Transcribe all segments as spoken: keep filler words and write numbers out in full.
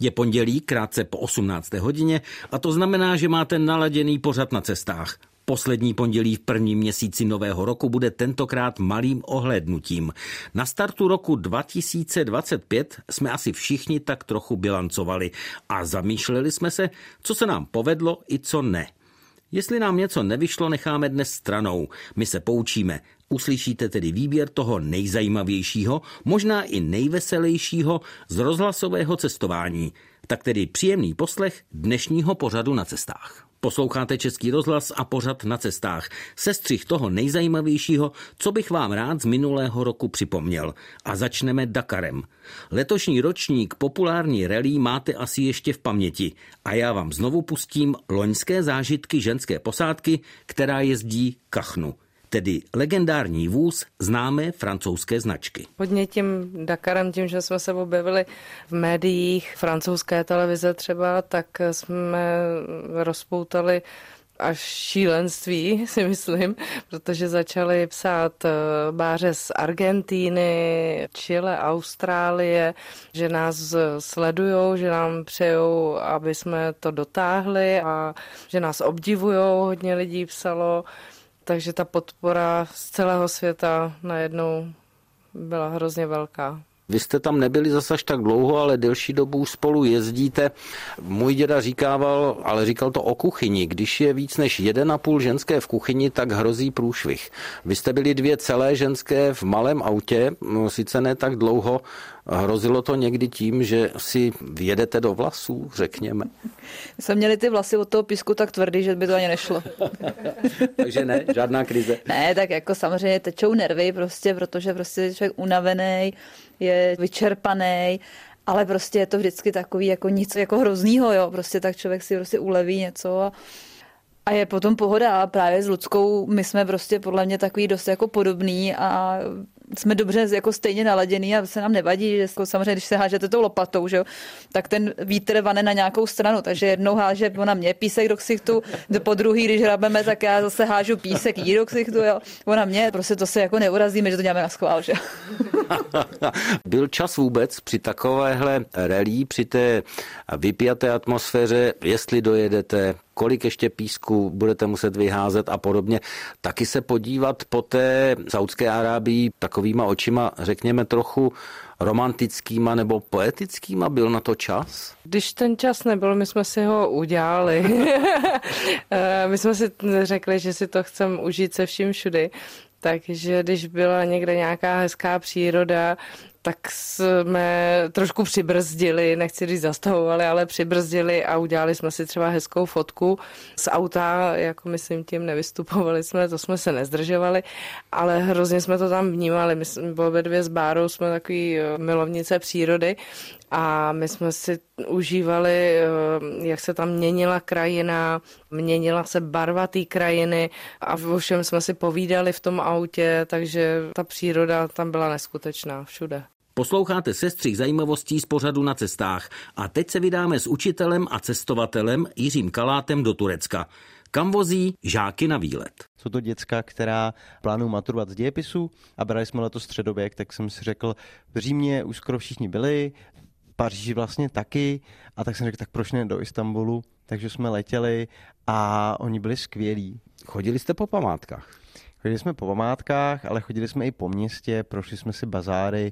Je pondělí krátce po osmnácté hodině a to znamená, že máte naladěný pořad Na cestách. Poslední pondělí v prvním měsíci nového roku bude tentokrát malým ohlédnutím. Na startu roku dva tisíce dvacet pět jsme asi všichni tak trochu bilancovali a zamýšleli jsme se, co se nám povedlo i co ne. Jestli nám něco nevyšlo, necháme dnes stranou. My se poučíme. Uslyšíte tedy výběr toho nejzajímavějšího, možná i nejveselějšího z rozhlasového cestování. Tak tedy příjemný poslech dnešního pořadu Na cestách. Posloucháte Český rozhlas a pořad Na cestách. Sestřih toho nejzajímavějšího, co bych vám rád z minulého roku připomněl. A začneme Dakarem. Letošní ročník populární rally máte asi ještě v paměti. A já vám znovu pustím loňské zážitky ženské posádky, která jezdí kachnu. Tedy legendární vůz známé francouzské značky. Hodně tím Dakarem, tím, že jsme se objevili v médiích, francouzské televize třeba, tak jsme rozpoutali až šílenství, si myslím, protože začali psát báře z Argentíny, Chile, Austrálie, že nás sledujou, že nám přejou, aby jsme to dotáhli a že nás obdivujou, hodně lidí psalo. Takže ta podpora z celého světa najednou byla hrozně velká. Vy jste tam nebyli zase až tak dlouho, ale delší dobu už spolu jezdíte. Můj děda říkával, ale říkal to o kuchyni. Když je víc než jeden a půl ženské v kuchyni, tak hrozí průšvih. Vy jste byli dvě celé ženské v malém autě, no, sice ne tak dlouho. Hrozilo to někdy tím, že si vjedete do vlasů, řekněme? My jsme měli ty vlasy od toho písku tak tvrdý, že by to ani nešlo. Takže ne, žádná krize. Ne, tak jako samozřejmě tečou nervy, prostě, protože prostě je člověk unavený, je vyčerpaný, ale prostě je to vždycky takový jako nic jako hroznýho, jo, prostě tak člověk si prostě uleví něco a A je potom pohoda a právě s Luckou my jsme prostě podle mě takový dost jako podobný a jsme dobře jako stejně naladěný a se nám nevadí, že samozřejmě, když se hážete tou lopatou, že jo, tak ten vítr vane na nějakou stranu, takže jednou háže ona mě písek do ksichtu, po druhý, když hrabeme, tak já zase hážu písek jí do ksichtu, jo, ona mě, prostě to se jako neurazíme, že to děláme na schvál, že Byl čas vůbec při takovéhle rally, při té vypjaté atmosféře, jestli dojedete, kolik ještě písku budete muset vyházet a podobně, taky se podívat po té Saúdské Arábii takovýma očima, řekněme trochu romantickýma nebo poetickýma, byl na to čas? Když ten čas nebyl, my jsme si ho udělali. My jsme si řekli, že si to chceme užít se vším všudy. Takže když byla někde nějaká hezká příroda, tak jsme trošku přibrzdili, nechci říct zastavovali, ale přibrzdili a udělali jsme si třeba hezkou fotku z auta, jako myslím tím nevystupovali jsme, to jsme se nezdržovali, ale hrozně jsme to tam vnímali. My jsme obě dvě s Bárou, jsme takový milovnice přírody a my jsme si užívali, jak se tam měnila krajina, měnila se barva té krajiny a o všem jsme si povídali v tom autě, takže ta příroda tam byla neskutečná všude. Posloucháte sestřih zajímavostí z pořadu Na cestách a teď se vydáme s učitelem a cestovatelem Jiřím Kalátem do Turecka. Kam vozí žáky na výlet? Jsou to děcka, která plánují maturovat z dějepisu a brali jsme letos středověk, tak jsem si řekl, v Římě už skoro všichni byli, v Paříži vlastně taky a tak jsem řekl, tak proč ne do Istanbulu, takže jsme letěli a oni byli skvělí. Chodili jste po památkách? Chodili jsme po památkách, ale chodili jsme i po městě, prošli jsme si bazáry,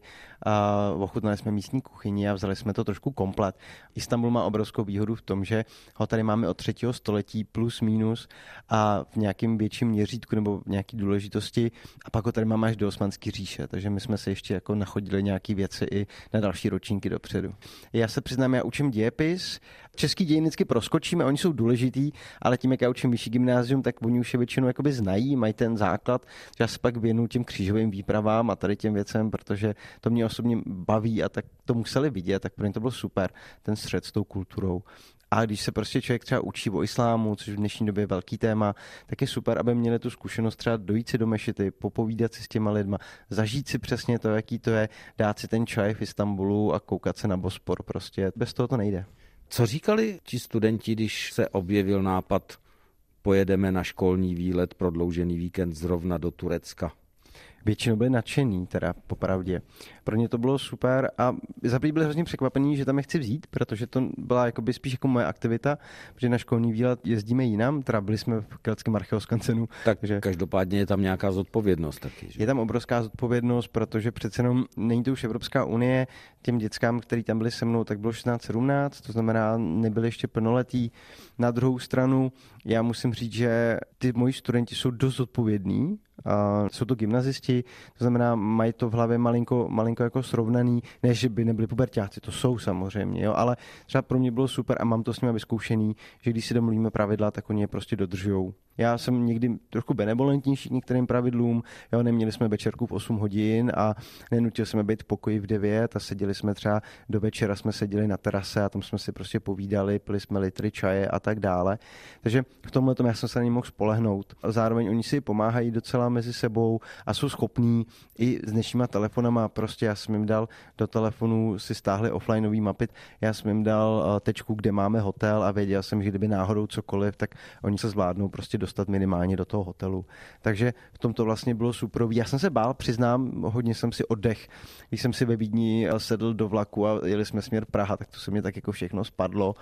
a ochutnali jsme místní kuchyni a vzali jsme to trošku komplet. Istanbul má obrovskou výhodu v tom, že ho tady máme od třetího století plus minus a v nějakém větším měřítku nebo v nějaké důležitosti a pak ho tady máme až do Osmanské říše, takže my jsme se ještě jako nachodili nějaké věci i na další ročníky dopředu. Já se přiznám, já učím dějepis, český dějiny vždycky proskočíme, oni jsou důležitý, ale tím, jak já učím vyšší gymnázium, tak oni už je většinou jakoby znají, mají ten základ, že já se pak věnuju těm křížovým výpravám a tady těm věcem, protože to mě osobně baví a tak to museli vidět, tak pro ně to bylo super, ten střed s tou kulturou. A když se prostě člověk třeba učí o islámu, což v dnešní době je velký téma, tak je super, aby měli tu zkušenost třeba dojít si do mešity, popovídat si s těma lidma, zažít si přesně to, jaký to je, dát si ten čaj v Istanbulu a koukat se na Bospor. Prostě bez toho to nejde. Co říkali ti studenti, když se objevil nápad, pojedeme na školní výlet, prodloužený víkend zrovna do Turecka? většinou byli nadšený, teda popravdě. Pro ně to bylo super a za první byli hrozně překvapení, že tam je chci vzít, protože to byla jakoby spíš jako moje aktivita, protože na školní výlet jezdíme jinam, teda byli jsme v Keltském archeoskancenu. Tak takže každopádně je tam nějaká zodpovědnost taky. Že? Je tam obrovská zodpovědnost, protože přece jenom není to už Evropská unie, těm dětskám, který tam byli se mnou, tak bylo šestnáct sedmnáct, to znamená, nebyli ještě plnoletí. Na druhou stranu, já musím říct, že ty moji studenti jsou dost zodpovědní. Uh, jsou to gymnazisti, to znamená, mají to v hlavě malinko, malinko jako srovnaný, ne, že by nebyli puberťáci, to jsou samozřejmě, jo, ale třeba pro mě bylo super a mám to s nimi vyzkoušený, že když si domluvíme pravidla, tak oni je prostě dodržujou. Já jsem někdy trochu benevolentnější k některým pravidlům, jo, neměli jsme večerku v osm hodin a nenutil jsme být v pokoji v devět a seděli jsme třeba do večera, jsme seděli na terase a tam jsme si prostě povídali, pili jsme litry čaje a tak dále. Takže v tomhle tom já jsem se na ně mohl spolehnout. A zároveň oni si pomáhají docela mezi sebou a jsou schopní i s dnešníma telefonama, prostě já jsem jim dal do telefonu, si stáhli offlineový mapy, já jsem jim dal tečku, kde máme hotel a věděl jsem, že kdyby náhodou cokoliv, tak oni se zvládnou prostě dostat minimálně do toho hotelu. Takže v tom to vlastně bylo super. Já jsem se bál, přiznám, hodně jsem si oddech. Když jsem si ve Vídni sedl do vlaku a jeli jsme směr Praha, tak to se mě tak jako všechno spadlo,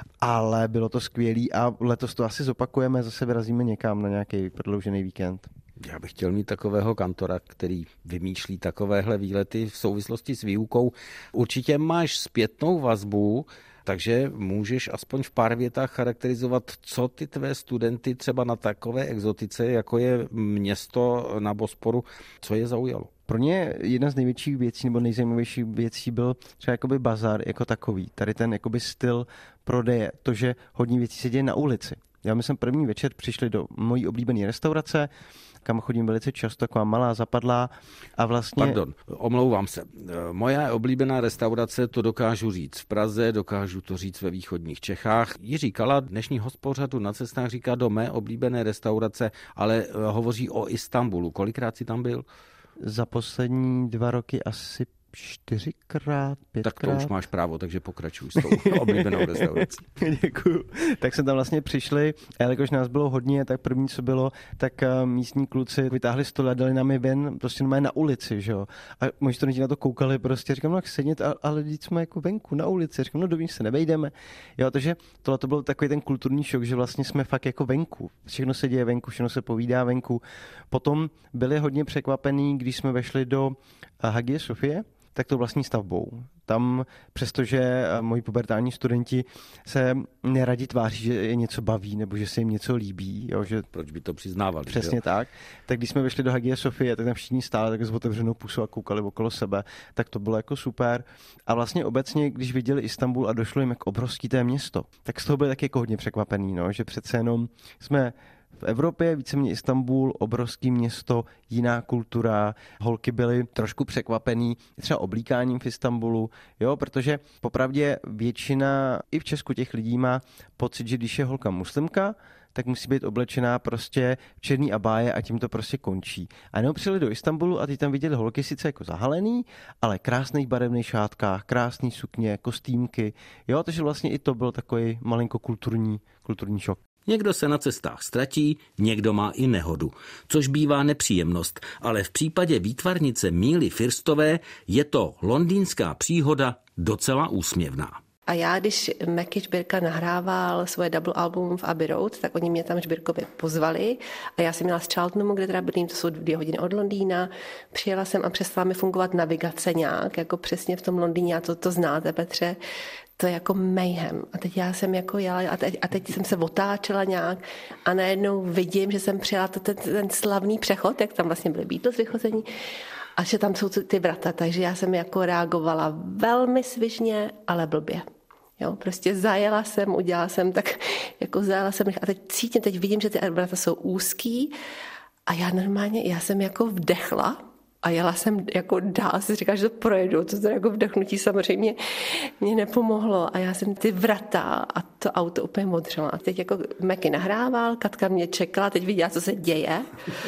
ale bylo to skvělý a letos to asi zopakujeme, zase vyrazíme někam na nějaký prodloužený víkend. Já bych chtěl mít takového kantora, který vymýšlí takovéhle výlety v souvislosti s výukou. Určitě máš zpětnou vazbu, takže můžeš aspoň v pár větách charakterizovat, co ty tvé studenty třeba na takové exotice, jako je město na Bosporu, co je zaujalo. Pro mě jedna z největších věcí nebo nejzajímavějších věcí byl třeba jakoby bazar jako takový. Tady ten jakoby styl prodeje, to, že hodně věcí se děje na ulici. Já my jsme první večer přišli do mojí oblíbené restaurace, kam chodím velice často, taková malá zapadlá a vlastně... Pardon, omlouvám se. Moje oblíbená restaurace, to dokážu říct v Praze, dokážu to říct ve východních Čechách. Jiří Kala, dnešní host pořadu Na cestách, říká do mé oblíbené restaurace, ale hovoří o Istanbulu. Kolikrát jsi tam byl? Za poslední dva roky asi čtyřikrát, pětkrát. Tak to už máš právo, takže pokračuj s tou oblíbenou restaurací. Děkuju. Tak jsme tam vlastně přišli, a jakož nás bylo hodně, tak první, co bylo, tak místní kluci vytáhli stůl a dali nám je ven, prostě normálně na ulici, že jo. A moji studenti na to koukali, prostě říkám, no jak sedět, ale teď jsme jako venku, na ulici, říkám, no dovnitř se nevejdeme. Jo, takže tohle to byl takový ten kulturní šok, že vlastně jsme fakt jako venku. Všechno se děje venku, všechno se povídá venku. Potom byli hodně překvapení, když jsme vešli do Hagie Sofie, tak to vlastní stavbou. Tam, přestože moji pubertální studenti se neradi tváří, že je něco baví nebo že se jim něco líbí. Jo, že proč by to přiznávali? Přesně jo? Tak. Tak když jsme vyšli do Hagie Sofie, tak tam všichni stáli tak s otevřenou pusou a koukali okolo sebe, tak to bylo jako super. A vlastně obecně, když viděli Istanbul a došlo jim jak obrovský té město, tak z toho byli taky jako hodně překvapený, no, že přece jenom jsme v Evropě, víceméně Istanbul, obrovský město, jiná kultura. Holky byly trošku překvapený třeba oblíkáním v Istanbulu, jo, protože popravdě většina i v Česku těch lidí má pocit, že když je holka muslimka, tak musí být oblečená prostě v černý abáje a tím to prostě končí. A nebo přijeli do Istanbulu a ty tam viděli holky sice jako zahalený, ale krásných barevných šátkách, krásný sukně, kostýmky, jo, takže vlastně i to byl takový malinko kulturní, kulturní šok. Někdo se na cestách ztratí, někdo má i nehodu, což bývá nepříjemnost, ale v případě výtvarnice Míly Firstové je to londýnská příhoda docela úsměvná. A já, když Meky Žbírka nahrával svoje double album v Abbey Road, tak oni mě tam Žbírkově pozvali a já jsem měla z Cheltenhamu, kde teda bydlím, to jsou dvě hodiny od Londýna. Přijela jsem a přestala mi fungovat navigace nějak, jako přesně v tom Londýně, a to, to znáte, Petře. To je jako mayhem. A teď já jsem jako jela a teď, a teď jsem se otáčela nějak a najednou vidím, že jsem přijela ten, ten slavný přechod, jak tam vlastně byly Beatles vychození, a že tam jsou ty vrata, takže já jsem jako reagovala velmi svižně, ale blbě. Jo, prostě zajela jsem, udělala jsem tak, jako zajela jsem a teď cítím, teď vidím, že ty vrata jsou úzký a já normálně, já jsem jako vdechla a jela jsem jako dál, si říkala, že to projedu, to teda jako vdechnutí samozřejmě mě nepomohlo a já jsem ty vrata a to auto úplně modřela. A teď jako Meky nahrával, Katka mě čekala, teď viděla, co se děje.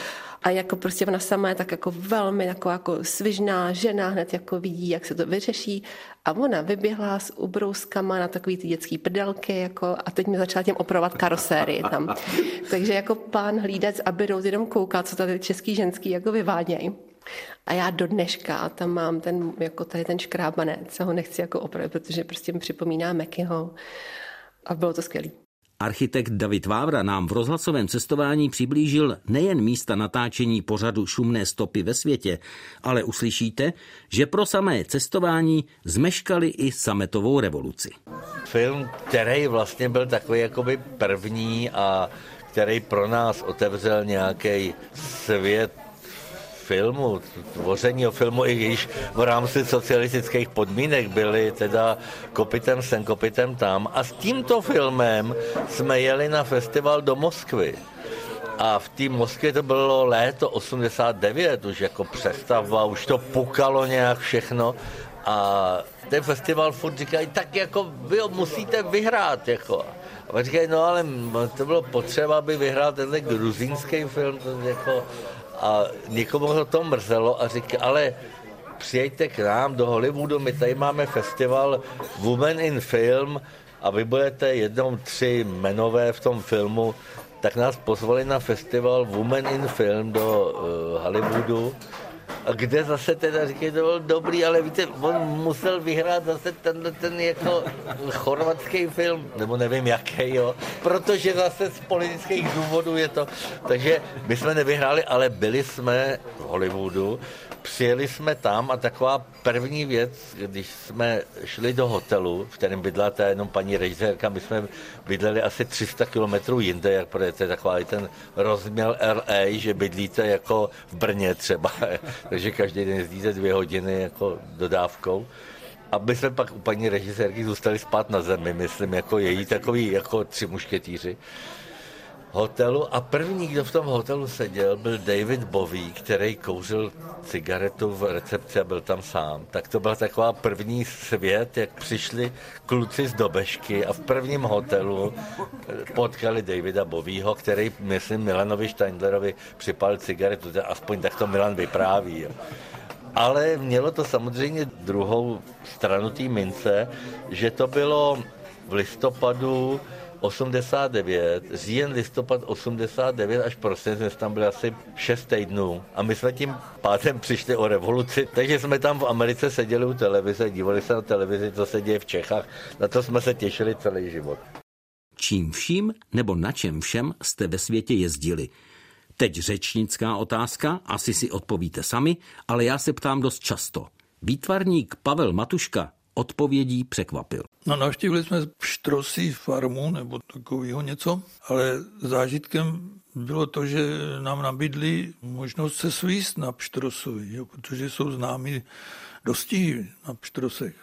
A jako prostě ona sama je tak jako velmi jako, jako svižná žena, hned jako vidí, jak se to vyřeší. A ona vyběhla s ubrouskama na takový ty dětský prdelky jako, a teď mi začala těm opravovat karosérii tam. Takže jako pán hlídec Abbey Road jenom koukal, co tady český ženský jako vyvádějí. A já do dneška tam mám ten, jako tady ten škrábanec, co ho nechci jako opravit, protože prostě mi připomíná Mekyho a bylo to skvělé. Architekt David Vávra nám v rozhlasovém cestování přiblížil nejen místa natáčení pořadu Šumné stopy ve světě, ale uslyšíte, že pro samé cestování zmeškali i sametovou revoluci. Film, který vlastně byl takový jakoby první a který pro nás otevřel nějaký svět filmu, tvoření filmu, i když v rámci socialistických podmínek byli teda kopitem sem, kopitem tam. A s tímto filmem jsme jeli na festival do Moskvy. A v té Moskvě to bylo léto osmdesát devět, už jako přestavba, už to pukalo nějak všechno. A ten festival furt říkají, tak jako vy musíte vyhrát, jako. A říkají, no ale to bylo potřeba, aby vyhrál tenhle gruzínský film, to jako. A někomu to mrzelo a říká, ale přijďte k nám do Hollywoodu, my tady máme festival Women in Film a vy budete jednou tři jmenové v tom filmu, tak nás pozvali na festival Women in Film do uh, Hollywoodu, a kde zase teda říkají, to byl dobrý, ale víte, on musel vyhrát zase tenhle ten jako chorvatský film, nebo nevím jaký, jo, protože zase z politických důvodů je to, takže my jsme nevyhráli, ale byli jsme v Hollywoodu, přijeli jsme tam a taková první věc, když jsme šli do hotelu, v kterém bydlela ta jenom paní režisérka, my jsme bydleli asi tři sta kilometrů jinde, jak to je takový ten rozměr L A, že bydlíte jako v Brně třeba, takže každý den jezdíte dvě hodiny jako dodávkou. A my jsme pak u paní režisérky zůstali spát na zemi, myslím, jako její takový jako tři mušketýři hotelu. A první, kdo v tom hotelu seděl, byl David Bowie, který kouřil cigaretu v recepci a byl tam sám. Tak to byla taková první svět, jak přišli kluci z Dobešky a v prvním hotelu potkali Davida Bowieho, který, myslím, Milanovi Steindlerovi připal cigaretu, aspoň tak to Milan vypráví. Jo. Ale mělo to samozřejmě druhou stranu té mince, že to bylo v listopadu osmdesát devět, říjen, listopad osmdesát devět až prosinec, tam byly asi šest týdnů a my jsme tím pádem přišli o revoluci, takže jsme tam v Americe seděli u televize, dívali se na televizi, co se děje v Čechách, na to jsme se těšili celý život. Čím vším nebo na čem všem jste ve světě jezdili? Teď řečnická otázka, asi si odpovíte sami, ale já se ptám dost často. Výtvarník Pavel Matuška odpovědí překvapil. No, navštívili jsme Pštrosí farmu nebo takového něco, ale zážitkem bylo to, že nám nabídli možnost se svíst na Pštrosovi, jo, protože jsou známí dostihy na Pštrosech.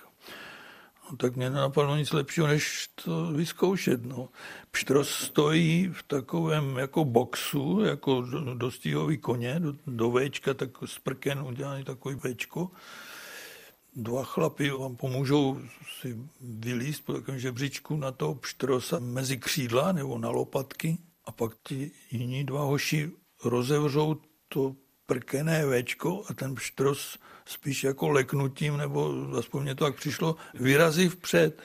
No, tak mě nenapadlo nic lepšího, než to vyzkoušet. No. Pštros stojí v takovém jako boxu, jako dostihový koně, do, do véčka, tak z prken udělaný takový véčko. Dva chlapi vám pomůžou si vylízt po takovém žebříčku na toho Pštrosa mezi křídla nebo na lopatky a pak ti jiní dva hoši rozevřou to prkené véčko a ten Pštros spíš jako leknutím, nebo aspoň mě to tak přišlo, vyrazí vpřed.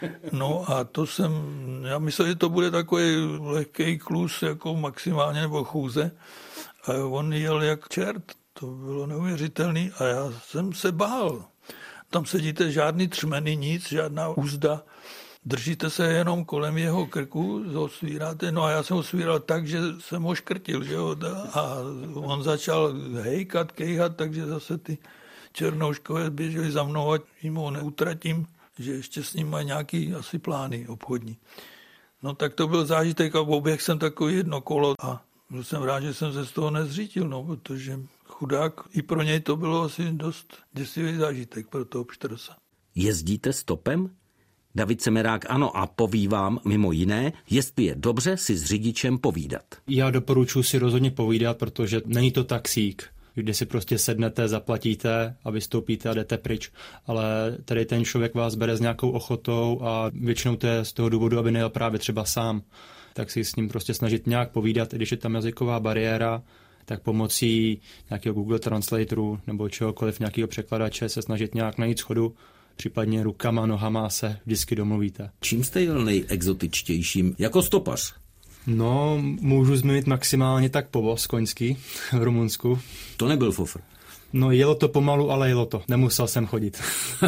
No a to jsem, já myslel, že to bude takový lehký klus, jako maximálně, nebo chůze. A on jel jak čert, to bylo neuvěřitelný a já jsem se bál. Tam sedíte žádný třmeny, nic, žádná úzda. Držíte se jenom kolem jeho krku, ho svíráte. No a já jsem ho svíral tak, že jsem ho škrtil, že jo. A on začal hejkat, kejhat, takže zase ty černouškové běželi za mnou, ať jim ho neutratím, že ještě s ním mají nějaký asi plány obchodní. No tak to byl zážitek a oběh jsem takový jedno kolo a byl jsem rád, že jsem se z toho nezřítil, no, protože chudák, i pro něj to bylo asi dost děsivý zážitek pro toho Pštrosa. Jezdíte stopem? David Semerák ano a poví vám mimo jiné, jestli je dobře si s řidičem povídat. Já doporučuji si rozhodně povídat, protože není to taxík, kde si prostě sednete, zaplatíte a vystoupíte a jdete pryč. Ale tady ten člověk vás bere s nějakou ochotou a většinou to je z toho důvodu, aby nejel právě třeba sám. Tak si s ním prostě snažit nějak povídat, i když je tam jazyková bariéra, tak pomocí nějakého Google Translatoru nebo čehokoliv, nějakého překladače se snažit nějak najít shodu, případně rukama, nohama se vždycky domluvíte. Čím jste jel nejexotičtějším jako stopař? No, můžu zmínit maximálně tak povoz koňský v Rumunsku. To nebyl fofr. No jelo to pomalu, ale jelo to. Nemusel jsem chodit.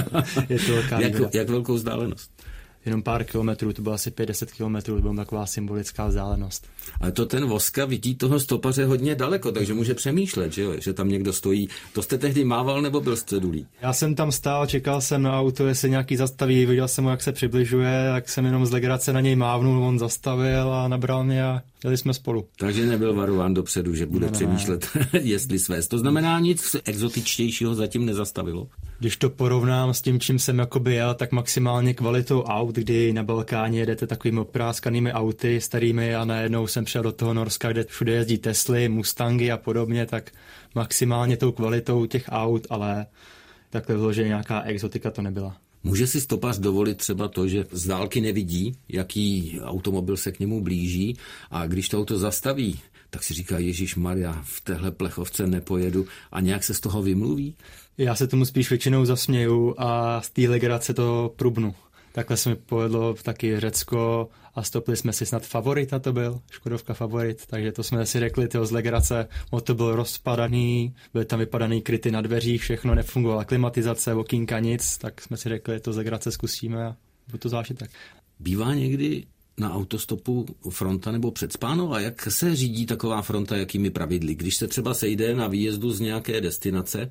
Je to jak, jak velkou vzdálenost? Jenom pár kilometrů, to bylo asi pět deset kilometrů, to byla taková symbolická vzdálenost. Ale to ten Voska vidí toho stopaře hodně daleko, takže může přemýšlet, že, jo? Že tam někdo stojí. To jste tehdy mával nebo byl jste dulý? Já jsem tam stál, čekal jsem na auto, jestli nějaký zastaví, viděl jsem ho, jak se přibližuje, tak jsem jenom z legrace na něj mávnul, on zastavil a nabral mě a jeli jsme spolu. Takže nebyl varován dopředu, že bude ne, přemýšlet, ne. jestli svést. To znamená, nic exotičtějšího zatím nezastavilo? Když to porovnám s tím, čím jsem jakoby jel, tak maximálně kvalitou aut, kdy na Balkáně jedete takovými opráskanými auty starými a najednou jsem přijel do toho Norska, kde všude jezdí Tesly, Mustangy a podobně, tak maximálně tou kvalitou těch aut, ale takhle bylo, že nějaká exotika to nebyla. Může si stopař dovolit třeba to, že z dálky nevidí, jaký automobil se k němu blíží a když to auto zastaví, tak si říká, ježišmarja, v téhle plechovce nepojedu a nějak se z toho vymluví? Já se tomu spíš většinou zasměju a z té legrace to prubnu. Takhle se mi povedlo taky Řecko a stopili jsme si snad Favorita, to byl, Škodovka Favorit, takže to jsme si řekli, tyho z legrace, motor byl rozpadaný, byly tam vypadaný kryty na dveřích, všechno nefungovala klimatizace, okýnka nic, tak jsme si řekli, to z legrace zkusíme a byl to zážitek. Bývá někdy na autostopu fronta nebo předspáno a jak se řídí taková fronta, jakými pravidly? Když se třeba sejde na výjezdu z nějaké destinace,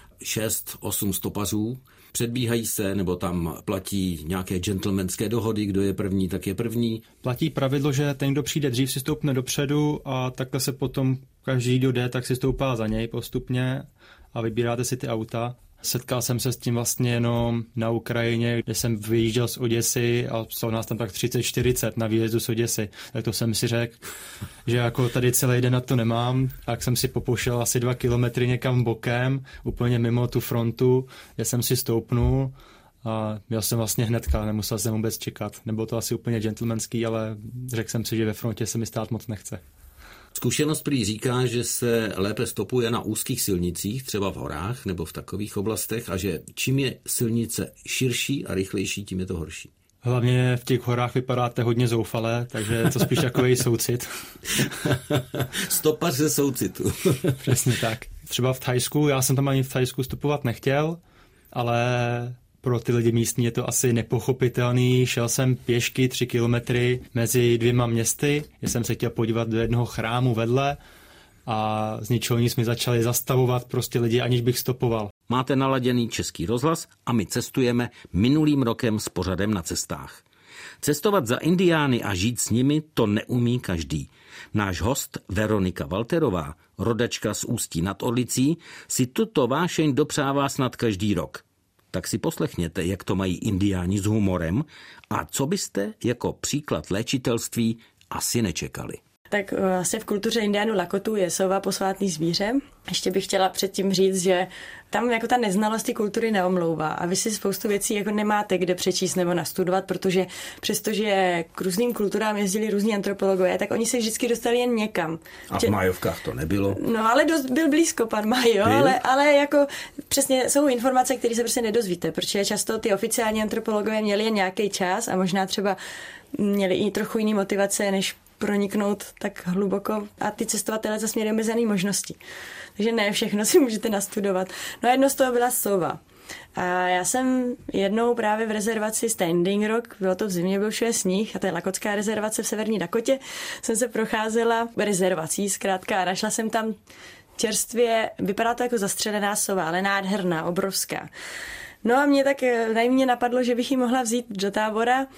šest, osm stopařů, předbíhají se, nebo tam platí nějaké gentlemanské dohody, kdo je první, tak je první. Platí pravidlo, že ten, kdo přijde dřív, si stoupne dopředu a takhle se potom každý, kdo jde, tak si stoupá za něj postupně a vybíráte si ty auta. Setkal jsem se s tím vlastně jenom na Ukrajině, kde jsem vyjížděl z Oděsy a psal nás tam tak třicet čtyřicet na výjezdu z Oděsy. Tak to jsem si řekl, že jako tady celý den na to nemám, tak jsem si popošel asi dva kilometry někam bokem, úplně mimo tu frontu, kde jsem si stoupnul a měl jsem vlastně hnedka, nemusel jsem vůbec čekat. Nebylo to asi úplně gentlemanský, ale řekl jsem si, že ve frontě se mi stát moc nechce. Zkušenost prý říká, že se lépe stopuje na úzkých silnicích, třeba v horách nebo v takových oblastech a že čím je silnice širší a rychlejší, tím je to horší. Hlavně v těch horách vypadáte hodně zoufale, takže je to spíš takový soucit. Stopař ze soucitu. Přesně tak. Třeba v Thajsku, já jsem tam ani v Thajsku stopovat nechtěl, ale pro ty lidi místní je to asi nepochopitelný. Šel jsem pěšky tři kilometry mezi dvěma městy, kde jsem se chtěl podívat do jednoho chrámu vedle a z ničeho nic mi začali zastavovat prostě lidi, aniž bych stopoval. Máte naladěný Český rozhlas a my cestujeme minulým rokem s pořadem Na cestách. Cestovat za indiány a žít s nimi, to neumí každý. Náš host Veronika Walterová, rodačka z Ústí nad Orlicí, si tuto vášeň dopřává snad každý rok. Tak si poslechněte, jak to mají indiáni s humorem a co byste jako příklad léčitelství asi nečekali. Tak vlastně v kultuře indiánů Lakotů je sova posvátný zvíře. Ještě bych chtěla předtím říct, že tam jako ta neznalost té kultury neomlouvá a vy si spoustu věcí jako nemáte kde přečíst nebo nastudovat, protože přestože k různým kulturám jezdili různí antropologové, tak oni se vždycky dostali jen někam. A v Majovkách to nebylo? No ale dost, byl blízko pan Majo, ale, ale jako přesně jsou informace, které se prostě nedozvíte, protože často ty oficiální antropologové měli jen nějaký čas a možná třeba měli i trochu jiný motivace, než proniknout tak hluboko a ty cestovatelé zase měli omezené možnosti. Takže ne všechno si můžete nastudovat. No a jedno z toho byla sova. A já jsem jednou právě v rezervaci Standing Rock, bylo to v zimě, byl všude sníh a to je lakotská rezervace v severní Dakotě, jsem se procházela rezervací zkrátka a našla jsem tam čerstvě, vypadá to jako zastřelená sova, ale nádherná, obrovská. No a mě tak najmě napadlo, že bych ji mohla vzít do tábora,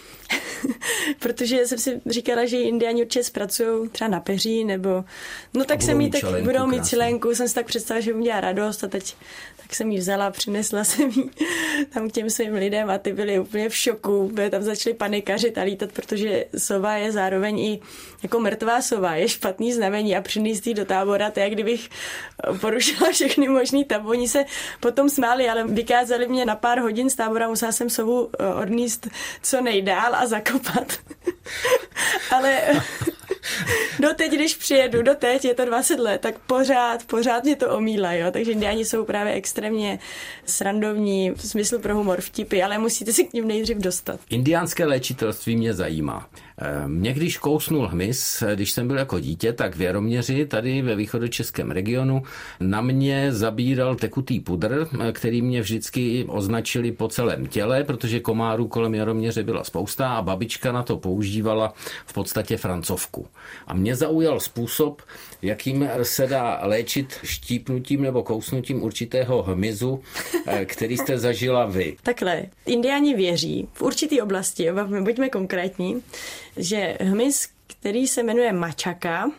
protože jsem si říkala, že ji indiáni určitě zpracují třeba na peří, nebo no tak jsem jí tak budou mít členku, jsem si tak představila, že mi dělá radost a teď tak jsem ji vzala, přinesla jsem ji tam k těm svým lidem a ty byli úplně v šoku, tam začali panikařit a lítat, protože sova je zároveň i jako mrtvá sova, je špatný znamení a přinést ji do tábora, to je, jak kdybych porušila všechny možný tabu. Oni se potom smáli, ale vykázali mě na pár hodin z tábora, musela jsem sovu odníst co nejdál a zakopat. Ale doteď, když přijedu, doteď, je to dvacet let, tak pořád, pořád mě to omílá, jo. Takže indiáni jsou právě extrémně srandovní, smysl pro humor, vtipy, ale musíte si k ním nejdřív dostat. Indiánské léčitelství mě zajímá. Mě když kousnul hmyz, když jsem byl jako dítě, tak v Jaroměři, tady ve východočeském regionu, na mě zabíral tekutý pudr, který mě vždycky označili po celém těle, protože komárů kolem Jaroměře byla spousta a babička na to používala v podstatě francovku. A mě zaujal způsob, jakým se dá léčit štípnutím nebo kousnutím určitého hmyzu, který jste zažila vy. Takhle, indiáni věří v určitý oblasti, buďme konkrétní, že hmyz, který se jmenuje mačaka,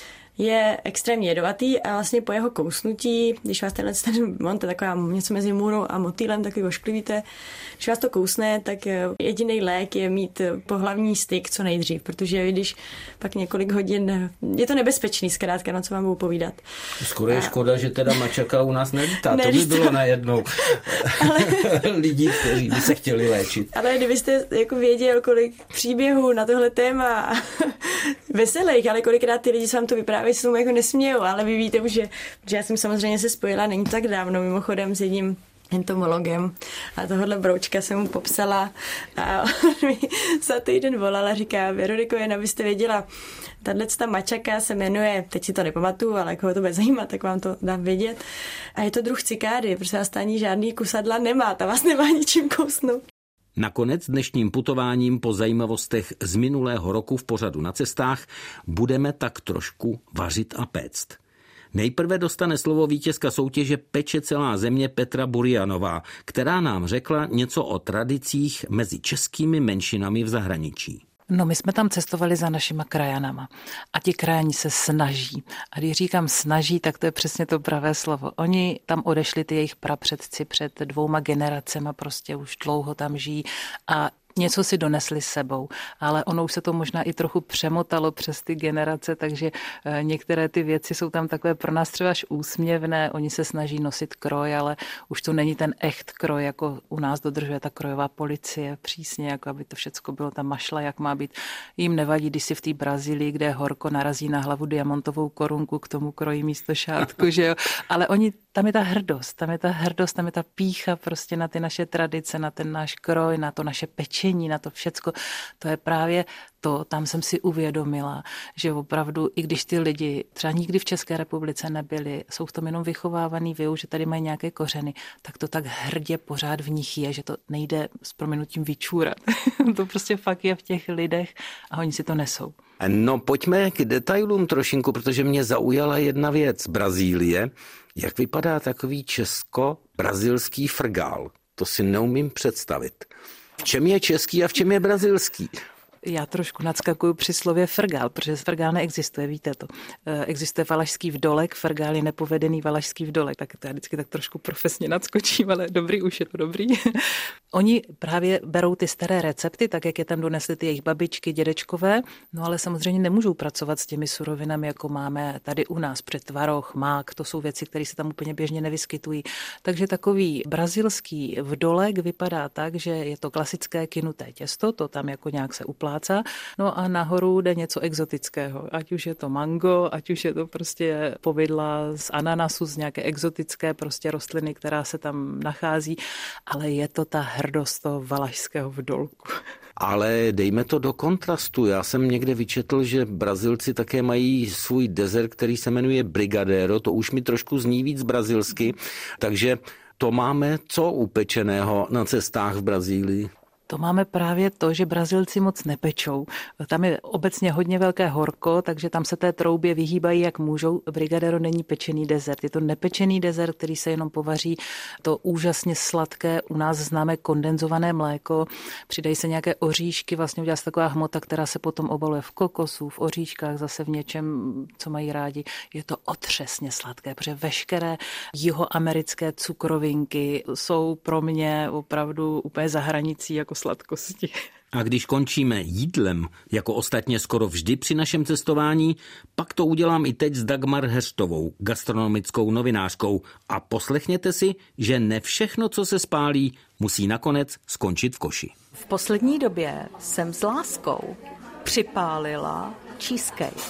je extrémně jedovatý a vlastně po jeho kousnutí, když vás tenhle ten, on to je taková něco mezi můrou a motýlem, takový ošklivíte, když vás to kousne, tak jediný lék je mít pohlavní styk co nejdřív, protože když pak několik hodin, je to nebezpečný zkrátka, na co vám budu povídat. Skoro je a... škoda, že teda mačaka u nás nelítá, nelítá. To by bylo najednou ale... lidí, kteří by se chtěli léčit. Ale kdybyste jako věděl, kolik příběhů na tohle téma veselých, ale kolikrát ty lidi se vám to vyprávějí, se tomu jako nesmějou, ale vy víte už, že, že já jsem samozřejmě se spojila, není tak dávno mimochodem s jedním entomologem a tohohle broučka jsem mu popsala a on mi za týden volal a říká, Veroniko, jen abyste věděla, tato mačaka se jmenuje, teď si to nepamatuju, ale jak ho to bude zajímat, tak vám to dám vědět. A je to druh cikády, protože vás ani žádný kusadla nemá, ta vás nemá ničím kousnout. Nakonec dnešním putováním po zajímavostech z minulého roku v pořadu Na cestách budeme tak trošku vařit a péct. Nejprve dostane slovo vítězka soutěže Peče celá země Petra Burianová, která nám řekla něco o tradicích mezi českými menšinami v zahraničí. No, my jsme tam cestovali za našima krajanama a ti krajani se snaží. A když říkám snaží, tak to je přesně to pravé slovo. Oni tam odešli, ty jejich prapředci před dvouma generacema, prostě už dlouho tam žijí a něco si donesli s sebou, ale ono už se to možná i trochu přemotalo přes ty generace, takže některé ty věci jsou tam takové pro nás třeba až úsměvné, oni se snaží nosit kroj, ale už to není ten echt kroj, jako u nás dodržuje ta krojová policie přísně, jako aby to všecko bylo ta mašla, jak má být. Jim nevadí, když si v té Brazílii, kde je horko, narazí na hlavu diamantovou korunku, k tomu krojí místo šátku, že jo, ale oni, tam je ta hrdost, tam je ta hrdost, tam je ta pýcha prostě na ty naše tradice, na ten náš kroj, na to naše pečení, na to všecko. To je právě to, tam jsem si uvědomila, že opravdu, i když ty lidi třeba nikdy v České republice nebyli, jsou v tom jenom vychovávaný, vědou, že tady mají nějaké kořeny, tak to tak hrdě pořád v nich je, že to nejde s prominutím vyčůrat. To prostě fakt je v těch lidech a oni si to nesou. No pojďme k detailům trošinku, protože mě zaujala jedna věc. Brazílie. Jak vypadá takový česko-brazilský frgál? To si neumím představit. V čem je český a v čem je brazilský? Já trošku nadskakuju při slově frgál, protože frgál neexistuje, víte to. Existuje valašský vdolek, frgál je nepovedený valašský vdolek, tak to já vždycky tak trošku profesně nadskočím, ale dobrý, už je to dobrý. Oni právě berou ty staré recepty, tak jak je tam donesly ty jejich babičky, dědečkové, no ale samozřejmě nemůžou pracovat s těmi surovinami, jako máme tady u nás, před tvaroh, mák, to jsou věci, které se tam úplně běžně nevyskytují. Takže takový brazilský vdolek vypadá tak, že je to klasické kynuté těsto, to tam jako nějak se uplá. No a nahoru jde něco exotického. Ať už je to mango, ať už je to prostě povidla z ananasu, z nějaké exotické prostě rostliny, která se tam nachází, ale je to ta hrdost toho valašského vdolku. Ale dejme to do kontrastu. Já jsem někde vyčetl, že Brazilci také mají svůj dezert, který se jmenuje brigadeiro. To už mi trošku zní víc brazilsky. Takže to máme co upečeného na cestách v Brazílii? To máme právě to, že Brazilci moc nepečou. Tam je obecně hodně velké horko, takže tam se té troubě vyhýbají, jak můžou. Brigadeiro není pečený dezert. Je to nepečený dezert, který se jenom povaří to úžasně sladké, u nás známe kondenzované mléko. Přidají se nějaké oříšky, vlastně udělá se taková hmota, která se potom obaluje v kokosu, v oříškách, zase v něčem, co mají rádi. Je to otřesně sladké, protože veškeré jihoamerické cukrovinky jsou pro mě opravdu úplně za hranicí jako sladkosti. A když končíme jídlem, jako ostatně skoro vždy při našem cestování, pak to udělám i teď s Dagmar Heřtovou, gastronomickou novinářkou. A poslechněte si, že ne všechno, co se spálí, musí nakonec skončit v koši. V poslední době jsem s láskou připálila cheesecake.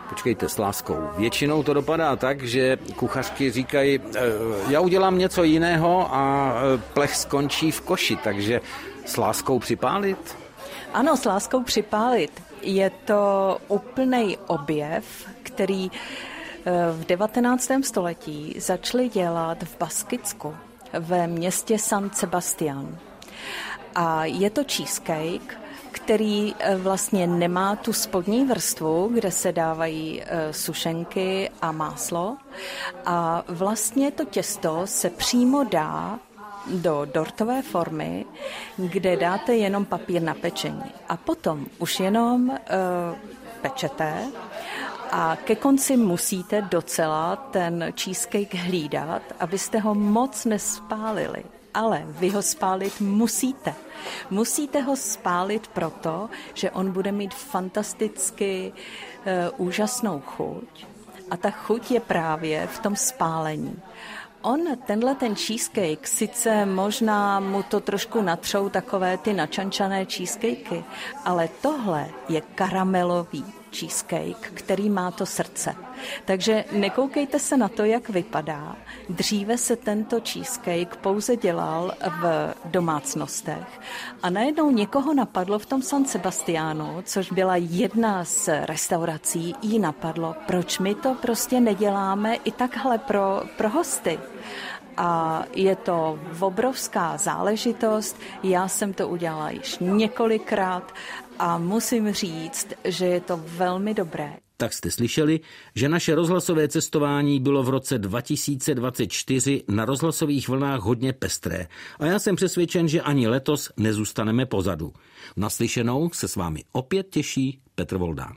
Počkejte, s láskou. Většinou to dopadá tak, že kuchařky říkají, já udělám něco jiného a plech skončí v koši, takže s láskou připálit? Ano, s láskou připálit. Je to úplnej objev, který v devatenáctém století začali dělat v Baskicku, ve městě San Sebastián. A je to cheesecake, který vlastně nemá tu spodní vrstvu, kde se dávají sušenky a máslo. A vlastně to těsto se přímo dá do dortové formy, kde dáte jenom papír na pečení. A potom už jenom uh, pečete a ke konci musíte docela ten cheesecake hlídat, abyste ho moc nespálili. Ale vy ho spálit musíte. Musíte ho spálit proto, že on bude mít fantasticky uh, úžasnou chuť. A ta chuť je právě v tom spálení. On, tenhle ten cheesecake, sice možná mu to trošku natřou takové ty načančané cheesecakey, ale tohle je karamelový cheesecake, který má to srdce. Takže nekoukejte se na to, jak vypadá. Dříve se tento cheesecake pouze dělal v domácnostech a najednou někoho napadlo v tom San Sebastiánu, což byla jedna z restaurací, jí napadlo, proč my to prostě neděláme i takhle pro, pro hosty. A je to obrovská záležitost, já jsem to udělala již několikrát a musím říct, že je to velmi dobré. Tak jste slyšeli, že naše rozhlasové cestování bylo v roce dva tisíce dvacet čtyři na rozhlasových vlnách hodně pestré a já jsem přesvědčen, že ani letos nezůstaneme pozadu. Naslyšenou se s vámi opět těší Petr Voldán.